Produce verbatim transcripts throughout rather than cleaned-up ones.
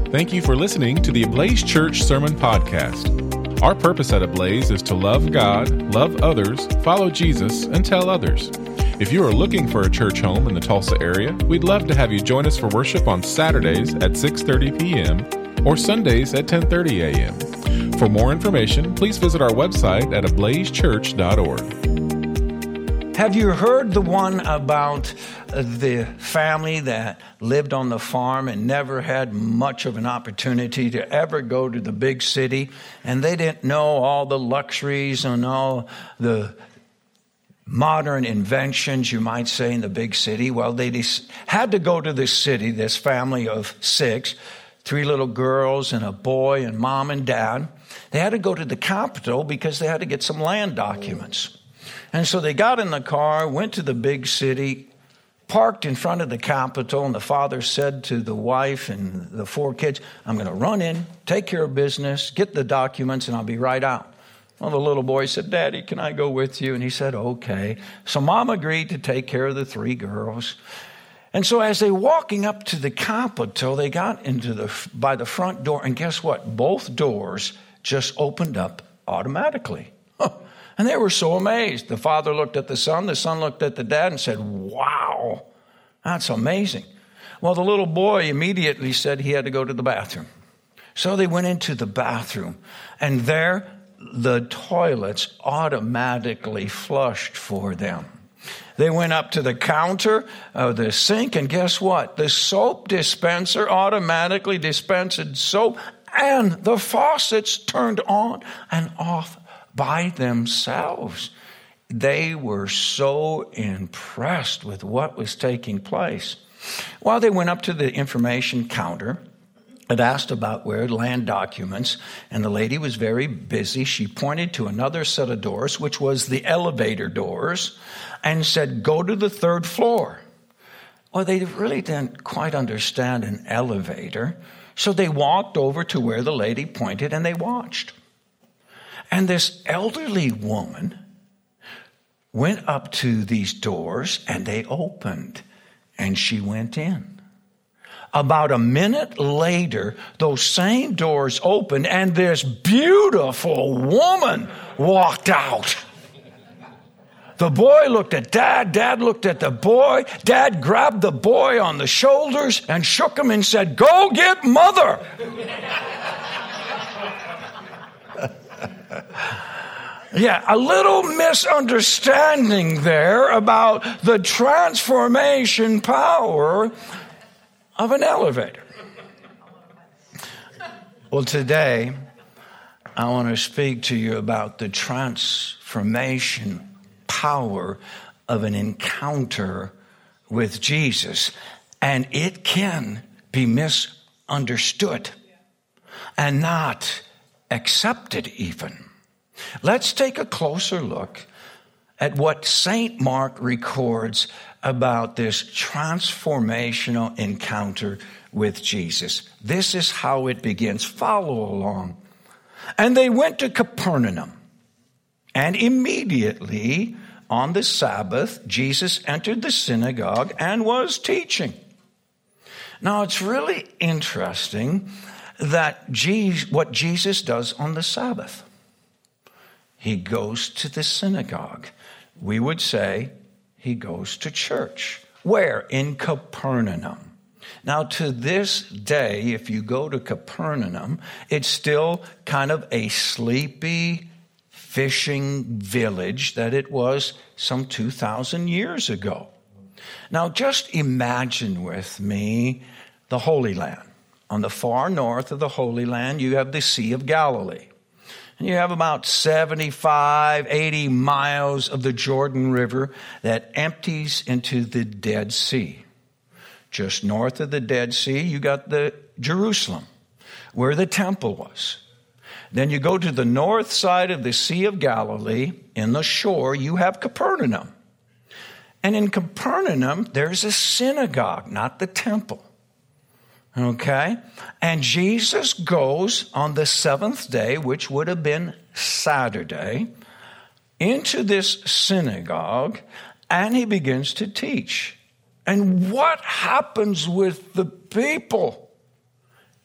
Thank you for listening to the Ablaze Church Sermon Podcast. Our purpose at Ablaze is to love God, love others, follow Jesus, and tell others. If you are looking for a church home in the Tulsa area, we'd love to have you join us for worship on Saturdays at six thirty p.m. or Sundays at ten thirty a.m. For more information, please visit our website at ablaze church dot org. Have you heard the one about the family that lived on the farm and never had much of an opportunity to ever go to the big city? And they didn't know all the luxuries and all the modern inventions, you might say, in the big city. Well, they had to go to this city, this family of six, three little girls and a boy and mom and dad. They had to go to the capital because they had to get some land documents. And so they got in the car, went to the big city, parked in front of the Capitol, and the father said to the wife and the four kids, I'm going to run in, take care of business, get the documents, and I'll be right out. Well, the little boy said, Daddy, can I go with you? And he said, okay. So Mom agreed to take care of the three girls. And so as they were walking up to the Capitol, they got into the by the front door, and guess what? Both doors just opened up automatically. And they were so amazed. The father looked at the son, the son looked at the dad and said, wow, that's amazing. Well, the little boy immediately said he had to go to the bathroom. So they went into the bathroom, and there the toilets automatically flushed for them. They went up to the counter of the sink, and guess what? The soap dispenser automatically dispensed soap, and the faucets turned on and off by themselves. They were so impressed with what was taking place. While they went up to the information counter, it asked about where land documents, and the lady was very busy. She pointed to another set of doors, which was the elevator doors, and said, go to the third floor. Well, they really didn't quite understand an elevator, so they walked over to where the lady pointed, and they watched. And this elderly woman went up to these doors, and they opened, and she went in. About a minute later, those same doors opened, and this beautiful woman walked out. The boy looked at Dad. Dad looked at the boy. Dad grabbed the boy on the shoulders and shook him and said, go get Mother. Yeah, a little misunderstanding there about the transformation power of an elevator. Well, today, I want to speak to you about the transformation power of an encounter with Jesus. And it can be misunderstood and not accepted even. Let's take a closer look at what Saint Mark records about this transformational encounter with Jesus. This is how it begins. Follow along. And they went to Capernaum, and immediately on the Sabbath, Jesus entered the synagogue and was teaching. Now, it's really interesting that Jesus, what Jesus does on the Sabbath. He goes to the synagogue. We would say he goes to church. Where? In Capernaum. Now, to this day, if you go to Capernaum, it's still kind of a sleepy fishing village that it was some two thousand years ago. Now, just imagine with me the Holy Land. On the far north of the Holy Land, you have the Sea of Galilee. And you have about seventy-five, eighty miles of the Jordan River that empties into the Dead Sea. Just north of the Dead Sea, you got the Jerusalem, where the temple was. Then you go to the north side of the Sea of Galilee. In the shore, you have Capernaum. And in Capernaum, there's a synagogue, not the temple. Okay? And Jesus goes on the seventh day, which would have been Saturday, into this synagogue, and he begins to teach. And what happens with the people?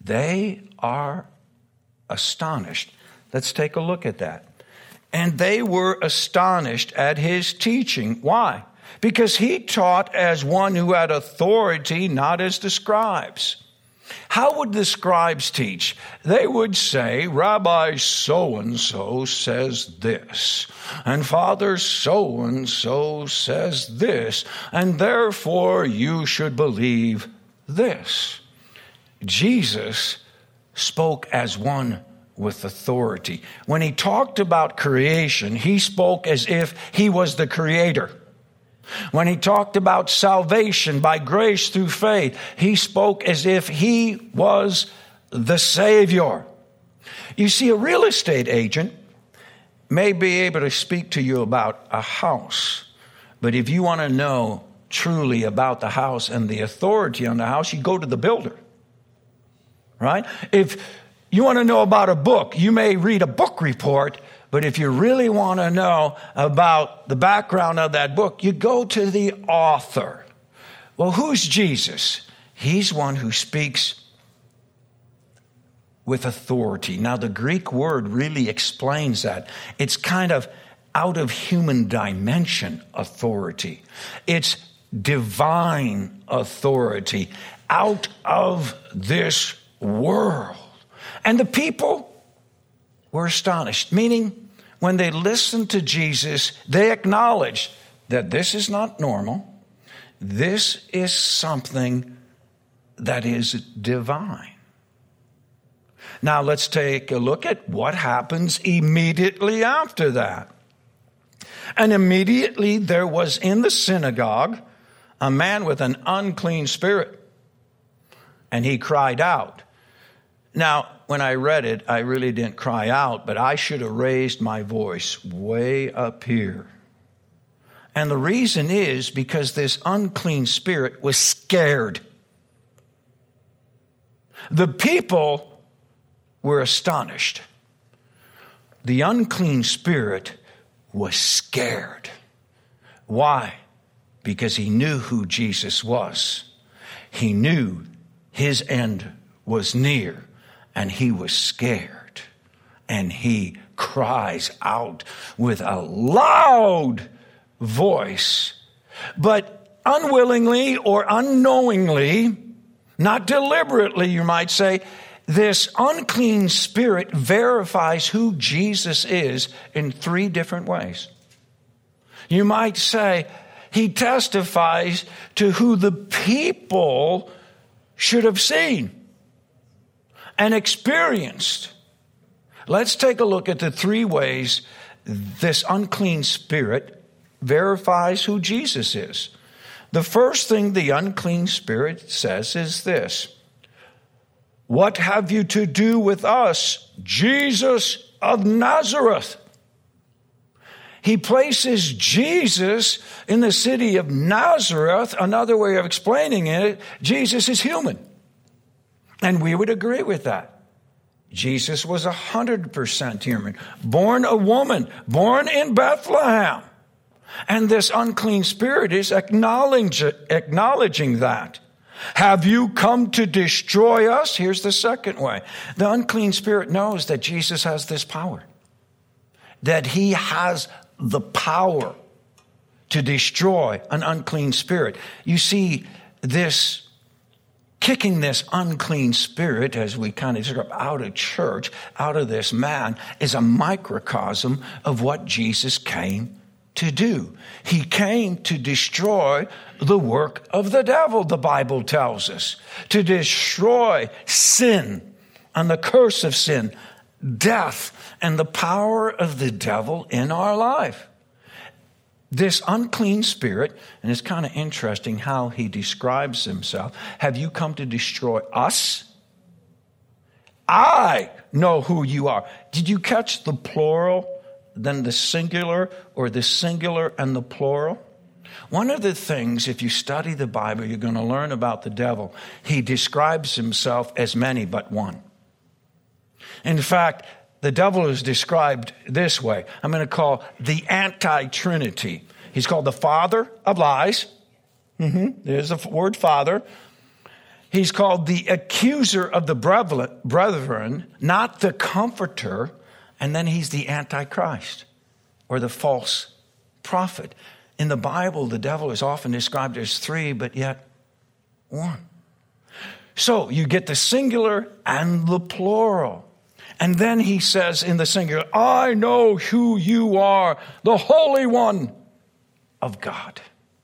They are astonished. Let's take a look at that. And they were astonished at his teaching. Why? Because he taught as one who had authority, not as the scribes. How would the scribes teach? They would say, Rabbi so-and-so says this, and Father so-and-so says this, and therefore you should believe this. Jesus spoke as one with authority. When he talked about creation, he spoke as if he was the creator. When he talked about salvation by grace through faith, he spoke as if he was the Savior. You see, a real estate agent may be able to speak to you about a house, but if you want to know truly about the house and the authority on the house, you go to the builder, right? If you want to know about a book, you may read a book report, but if you really want to know about the background of that book, you go to the author. Well, who's Jesus? He's one who speaks with authority. Now, the Greek word really explains that. It's kind of out of human dimension authority. It's divine authority, out of this world. And the people were astonished, meaning when they listened to Jesus, they acknowledged that this is not normal. This is something that is divine. Now let's take a look at what happens immediately after that. And immediately there was in the synagogue a man with an unclean spirit, and he cried out. Now, when I read it, I really didn't cry out, but I should have raised my voice way up here. And the reason is because this unclean spirit was scared. The people were astonished. The unclean spirit was scared. Why? Because he knew who Jesus was. He knew his end was near. And he was scared, and he cries out with a loud voice, but unwillingly or unknowingly, not deliberately, you might say, this unclean spirit verifies who Jesus is in three different ways. You might say he testifies to who the people should have seen and experienced. Let's take a look at the three ways this unclean spirit verifies who Jesus is. The first thing the unclean spirit says is this: what have you to do with us, Jesus of Nazareth? He places Jesus in the city of Nazareth. Another way of explaining it, Jesus is human. And we would agree with that. Jesus was one hundred percent human, born a woman, born in Bethlehem. And this unclean spirit is acknowledge, acknowledging that. Have you come to destroy us? Here's the second way. The unclean spirit knows that Jesus has this power, that he has the power to destroy an unclean spirit. You see, this kicking this unclean spirit, as we kind of describe, out of church, out of this man, is a microcosm of what Jesus came to do. He came to destroy the work of the devil, the Bible tells us, to destroy sin and the curse of sin, death, and the power of the devil in our life. This unclean spirit, and it's kind of interesting how he describes himself. Have you come to destroy us? I know who you are. Did you catch the plural, then the singular, or the singular and the plural? One of the things, if you study the Bible, you're going to learn about the devil. He describes himself as many but one. In fact, the devil is described this way. I'm going to call the anti-Trinity. He's called the father of lies. Mm-hmm. There's the word father. He's called the accuser of the brethren, not the comforter. And then he's the Antichrist or the false prophet. In the Bible, the devil is often described as three, but yet one. So you get the singular and the plural. And then he says in the singular, I know who you are, the Holy One of God.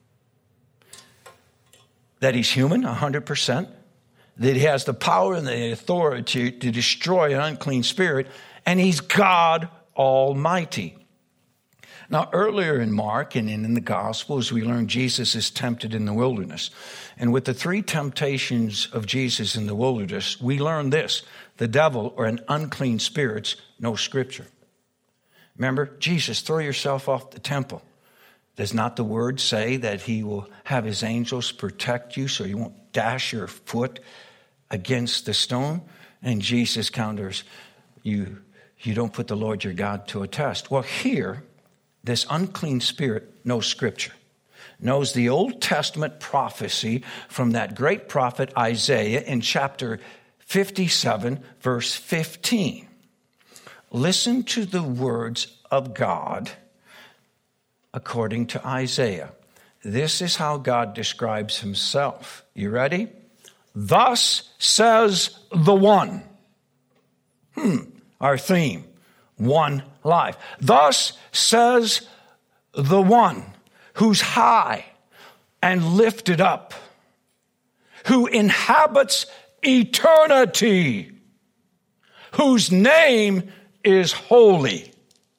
That he's human, one hundred percent. That he has the power and the authority to destroy an unclean spirit. And he's God Almighty. Now, earlier in Mark and in the Gospels, we learned Jesus is tempted in the wilderness. And with the three temptations of Jesus in the wilderness, we learn this. The devil or an unclean spirits know Scripture. Remember, Jesus, throw yourself off the temple. Does not the word say that he will have his angels protect you so you won't dash your foot against the stone? And Jesus counters, you, you don't put the Lord your God to a test. Well, here, this unclean spirit knows Scripture, knows the Old Testament prophecy from that great prophet Isaiah in chapter fifty-seven, verse fifteen. Listen to the words of God according to Isaiah. This is how God describes himself. You ready? Thus says the one. Hmm, our theme. One life. Thus says the one who's high and lifted up, who inhabits eternity, whose name is holy.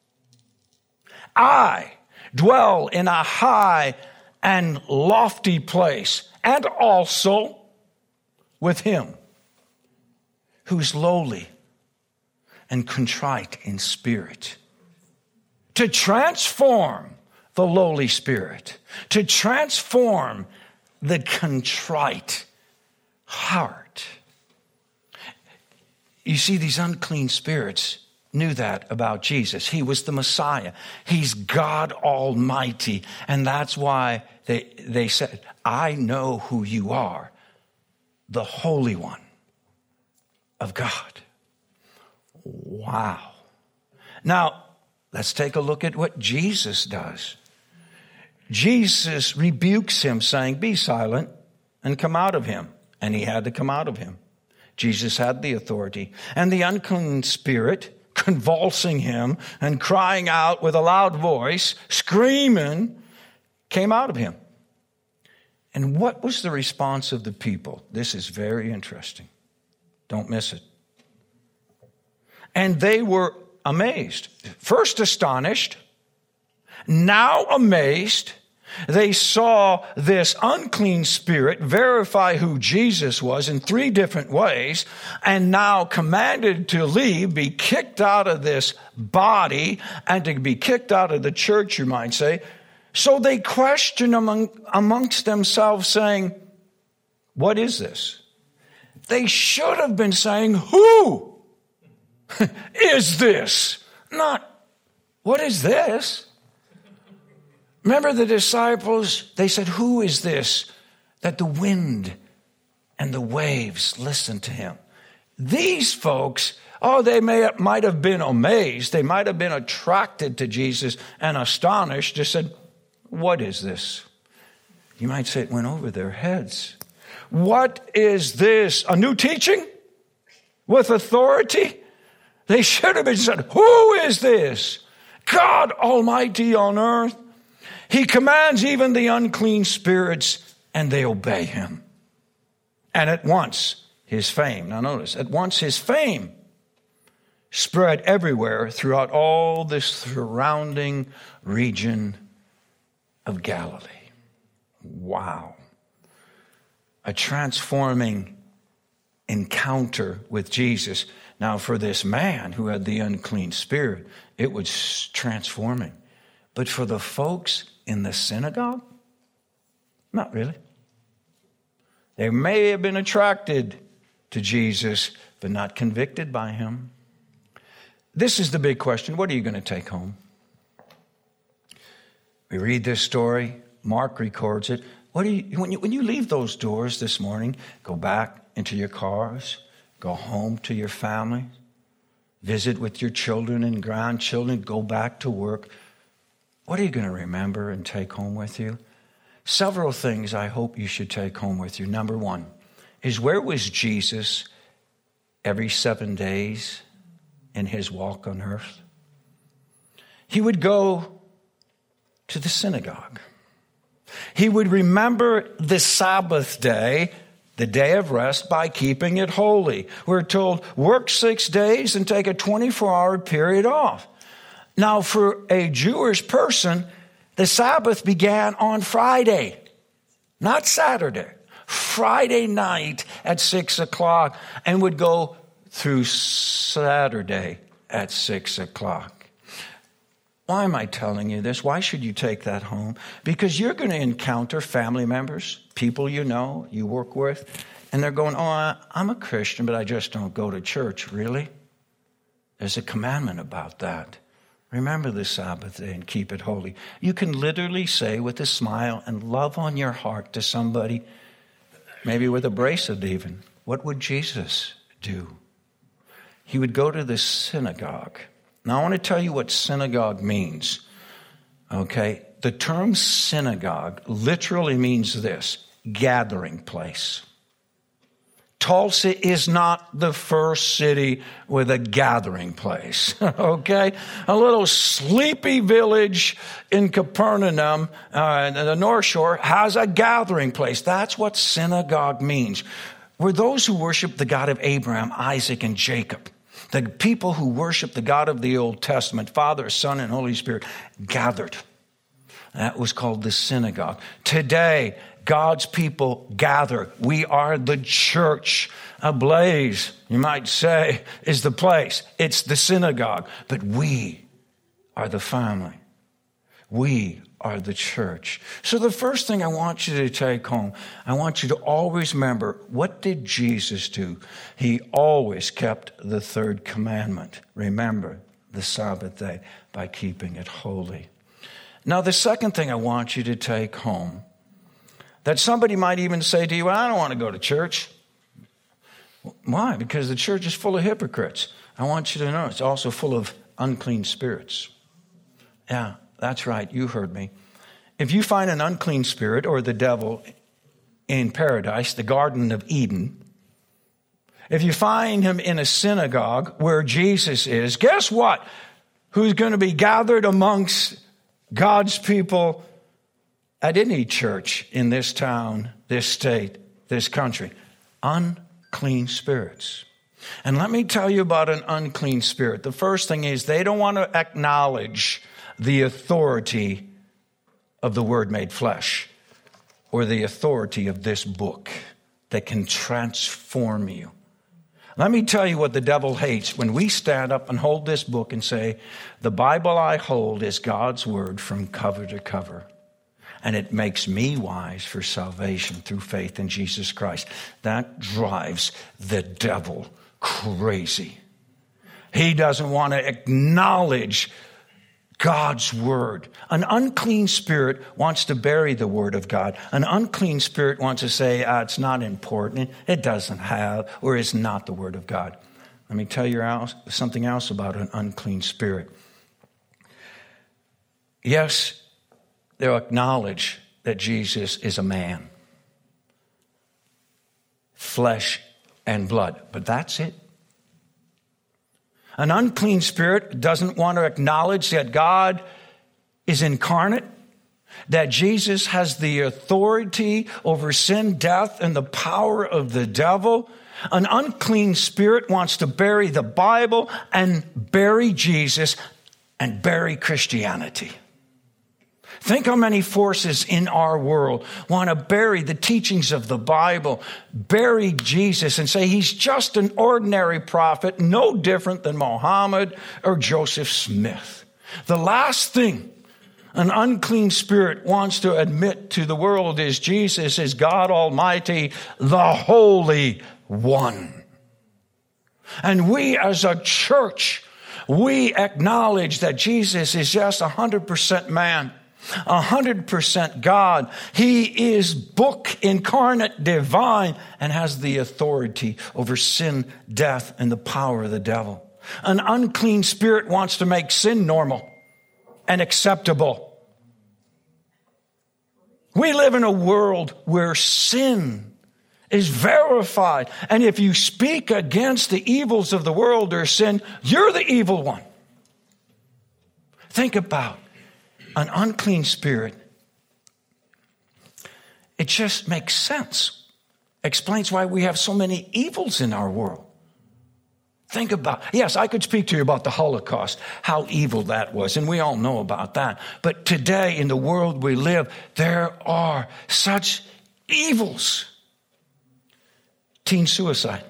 I dwell in a high and lofty place, and also with him who's lowly and contrite in spirit, to transform the lowly spirit, to transform the contrite heart. You see, these unclean spirits knew that about Jesus. He was the Messiah. He's God Almighty. And that's why they, they said, I know who you are, the Holy One of God. Wow. Now, let's take a look at what Jesus does. Jesus rebukes him, saying, be silent and come out of him. And he had to come out of him. Jesus had the authority. And the unclean spirit, convulsing him and crying out with a loud voice, screaming, came out of him. And what was the response of the people? This is very interesting. Don't miss it. And they were amazed. First astonished, now amazed. They saw this unclean spirit verify who Jesus was in three different ways, and now commanded to leave, be kicked out of this body, and to be kicked out of the church, you might say. So they question among, amongst themselves, saying, what is this? They should have been saying, who is this? Not, what is this? Remember the disciples? They said, who is this that the wind and the waves listen to him? These folks, oh, they may might have been amazed. They might have been attracted to Jesus and astonished. They said, what is this? You might say it went over their heads. What is this? A new teaching with authority? They should have been said, who is this? God Almighty on earth. He commands even the unclean spirits, and they obey him. And at once, his fame, now notice, at once his fame spread everywhere throughout all this surrounding region of Galilee. Wow. A transforming encounter with Jesus. Now, for this man who had the unclean spirit, it was transforming. But for the folks in the synagogue, not really. They may have been attracted to Jesus, but not convicted by him. This is the big question. What are you going to take home? We read this story. Mark records it. What do you, when you, when you leave those doors this morning, go back into your cars, go home to your family, visit with your children and grandchildren, go back to work. What are you going to remember and take home with you? Several things I hope you should take home with you. Number one is, where was Jesus every seven days in his walk on earth? He would go to the synagogue. He would remember the Sabbath day, the day of rest, by keeping it holy. We're told, work six days and take a twenty-four hour period off. Now, for a Jewish person, the Sabbath began on Friday, not Saturday. Friday night at six o'clock and would go through Saturday at six o'clock. Why am I telling you this? Why should you take that home? Because you're going to encounter family members, people you know, you work with, and they're going, oh, I'm a Christian, but I just don't go to church. Really? There's a commandment about that. Remember the Sabbath day and keep it holy. You can literally say with a smile and love on your heart to somebody, maybe with a bracelet even, what would Jesus do? He would go to the synagogue. Now, I want to tell you what synagogue means, okay? The term synagogue literally means this: gathering place. Tulsa is not the first city with a gathering place, okay? A little sleepy village in Capernaum, uh, the North Shore, has a gathering place. That's what synagogue means. We're those who worship the God of Abraham, Isaac, and Jacob. The people who worship the God of the Old Testament, Father, Son, and Holy Spirit, gathered. That was called the synagogue. Today, God's people gather. We are the church. Ablaze, you might say, is the place. It's the synagogue. But we are the family. We are the church. So the first thing I want you to take home, I want you to always remember, what did Jesus do? He always kept the third commandment. Remember the Sabbath day by keeping it holy. Now, the second thing I want you to take home, that somebody might even say to you, well, I don't want to go to church. Why? Because the church is full of hypocrites. I want you to know it's also full of unclean spirits. Yeah. That's right, you heard me. If you find an unclean spirit or the devil in paradise, the Garden of Eden, if you find him in a synagogue where Jesus is, guess what? Who's going to be gathered amongst God's people at any church in this town, this state, this country? Unclean spirits. And let me tell you about an unclean spirit. The first thing is, they don't want to acknowledge the authority of the Word made flesh, or the authority of this book that can transform you. Let me tell you what the devil hates when we stand up and hold this book and say, the Bible I hold is God's Word from cover to cover, and it makes me wise for salvation through faith in Jesus Christ. That drives the devil crazy. He doesn't want to acknowledge God's word. An unclean spirit wants to bury the word of God. An unclean spirit wants to say, ah, it's not important. It doesn't have, or is not the word of God. Let me tell you something else about an unclean spirit. Yes, they'll acknowledge that Jesus is a man, flesh and blood, but that's it. An unclean spirit doesn't want to acknowledge that God is incarnate, that Jesus has the authority over sin, death, and the power of the devil. An unclean spirit wants to bury the Bible and bury Jesus and bury Christianity. Think how many forces in our world want to bury the teachings of the Bible, bury Jesus and say he's just an ordinary prophet, no different than Muhammad or Joseph Smith. The last thing an unclean spirit wants to admit to the world is Jesus is God Almighty, the Holy One. And we as a church, we acknowledge that Jesus is just one hundred percent man one hundred percent God. He is book incarnate, divine, and has the authority over sin, death, and the power of the devil. An unclean spirit wants to make sin normal and acceptable. We live in a world where sin is verified. And if you speak against the evils of the world or sin, you're the evil one. Think about an unclean spirit. It just makes sense. Explains why we have so many evils in our world. Think about, yes, I could speak to you about the Holocaust, how evil that was, and we all know about that. But today, in the world we live, there are such evils. Teen suicide,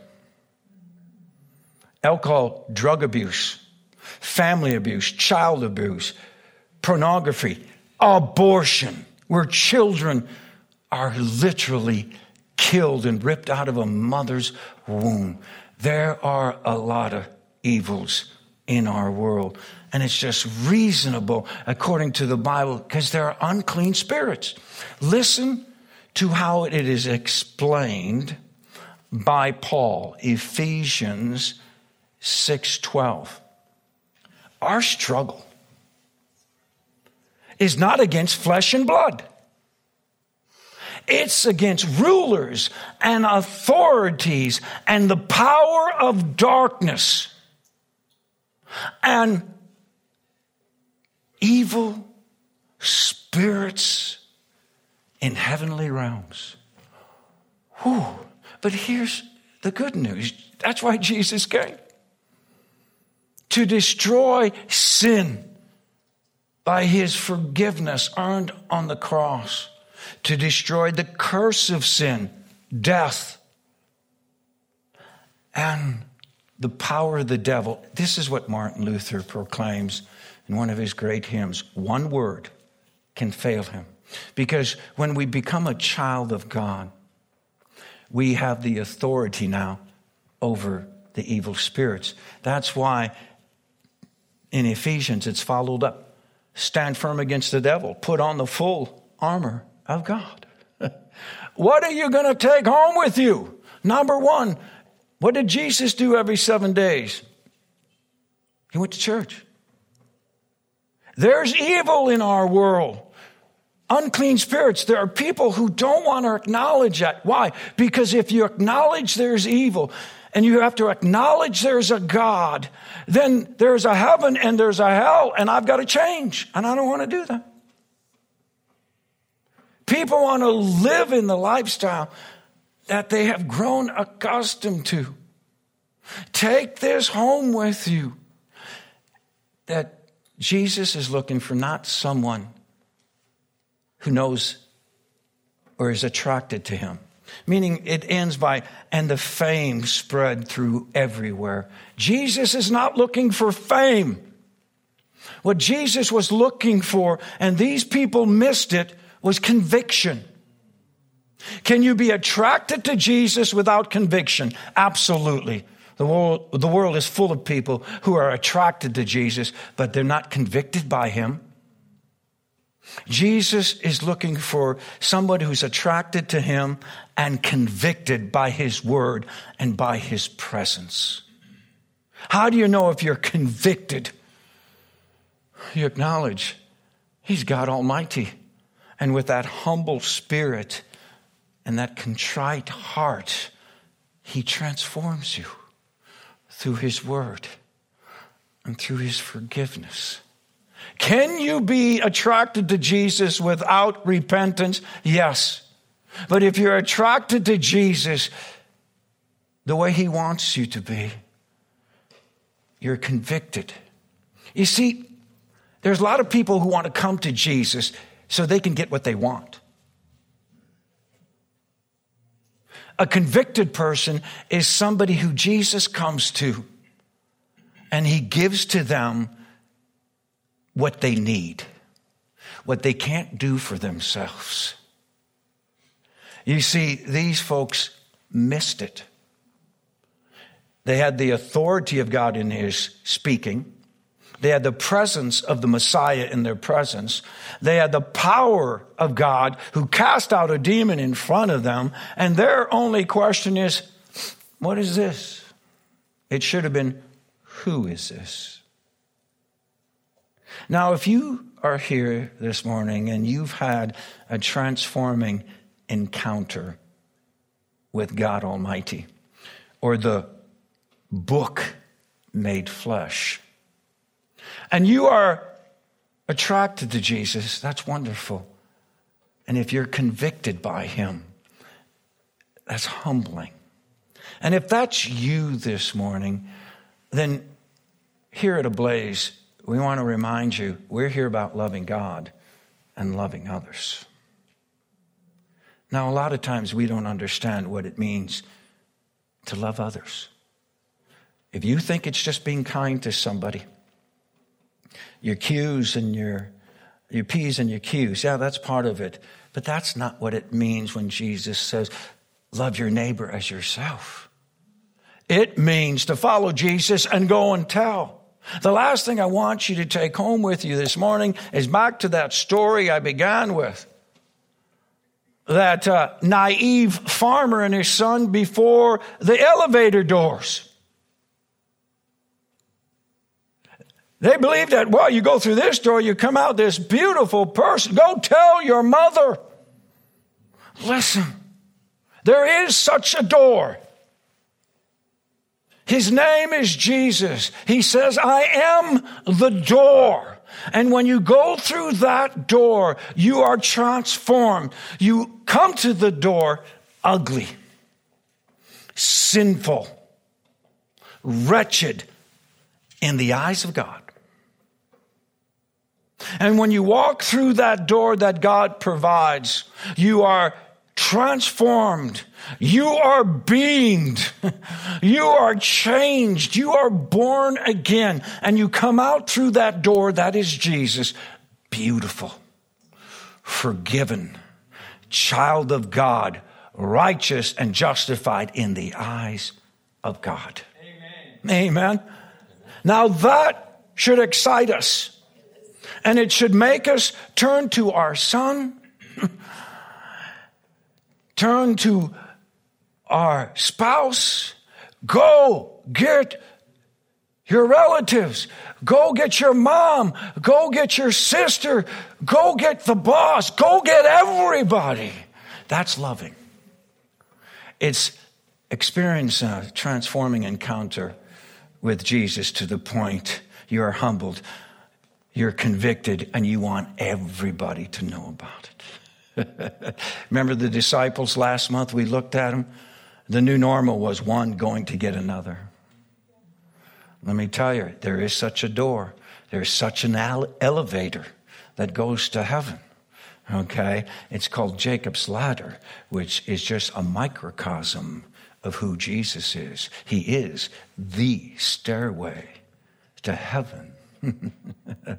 alcohol, drug abuse, family abuse, child abuse, pornography, abortion, where children are literally killed and ripped out of a mother's womb. There are a lot of evils in our world. And it's just reasonable, according to the Bible, because there are unclean spirits. Listen to how it is explained by Paul, Ephesians six twelve. Our struggle is not against flesh and blood. It's against rulers and authorities and the power of darkness and evil spirits in heavenly realms. Whew. But here's the good news. That's why Jesus came. To destroy sin by his forgiveness earned on the cross. To destroy the curse of sin, death, and the power of the devil. This is what Martin Luther proclaims in one of his great hymns. One word can fail him. Because when we become a child of God, we have the authority now over the evil spirits. That's why in Ephesians it's followed up. Stand firm against the devil. Put on the full armor of God. What are you going to take home with you? Number one, what did Jesus do every seven days? He went to church. There's evil in our world. Unclean spirits. There are people who don't want to acknowledge that. Why? Because if you acknowledge there's evil and you have to acknowledge there's a God, then there's a heaven and there's a hell, and I've got to change. And I don't want to do that. People want to live in the lifestyle that they have grown accustomed to. Take this home with you. That Jesus is looking for not someone who knows or is attracted to him. Meaning it ends by, and the fame spread through everywhere. Jesus is not looking for fame. What Jesus was looking for, and these people missed it, was conviction. Can you be attracted to Jesus without conviction? Absolutely. The world, the world is full of people who are attracted to Jesus, but they're not convicted by him. Jesus is looking for somebody who's attracted to him and convicted by his word and by his presence. How do you know if you're convicted? You acknowledge he's God Almighty. And with that humble spirit and that contrite heart, he transforms you through his word and through his forgiveness. Can you be attracted to Jesus without repentance? Yes. But if you're attracted to Jesus the way he wants you to be, you're convicted. You see, there's a lot of people who want to come to Jesus so they can get what they want. A convicted person is somebody who Jesus comes to and he gives to them what they need, what they can't do for themselves. You see, these folks missed it. They had the authority of God in his speaking, They had the presence of the Messiah in their presence. They had the power of God who cast out a demon in front of them. And their only question is, what is this? It should have been, who is this? Now, if you are here this morning and you've had a transforming encounter with God Almighty, or the book made flesh, and you are attracted to Jesus, that's wonderful. And if you're convicted by him, that's humbling. And if that's you this morning, then here at Ablaze, we want to remind you, we're here about loving God and loving others. Now, a lot of times we don't understand what it means to love others. If you think it's just being kind to somebody, your Q's and your, your P's and your Q's, yeah, that's part of it. But that's not what it means when Jesus says, love your neighbor as yourself. It means to follow Jesus and go and tell. The last thing I want you to take home with you this morning is back to that story I began with. That uh, naive farmer and his son before the elevator doors. They believe that, well, you go through this door, you come out this beautiful person. Go tell your mother. Listen, there is such a door. His name is Jesus. He says, I am the door. And when you go through that door, you are transformed. You come to the door ugly, sinful, wretched in the eyes of God. And when you walk through that door that God provides, you are transformed. You are beamed. You are changed. You are born again. And you come out through that door, that is Jesus, beautiful, forgiven, child of God, righteous and justified in the eyes of God. Amen. Amen. Now that should excite us. And it should make us turn to our son, turn to our spouse, go get your relatives, go get your mom, go get your sister, go get the boss, go get everybody. That's loving. It's experience a transforming encounter with Jesus to the point you are humbled, you're convicted, and you want everybody to know about it. Remember the disciples last month? We looked at them. The new normal was one going to get another. Let me tell you, there is such a door. There's such an elevator that goes to heaven. Okay? It's called Jacob's Ladder, which is just a microcosm of who Jesus is. He is the stairway to heaven.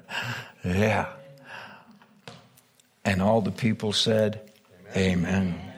Yeah. And all the people said, Amen. Amen.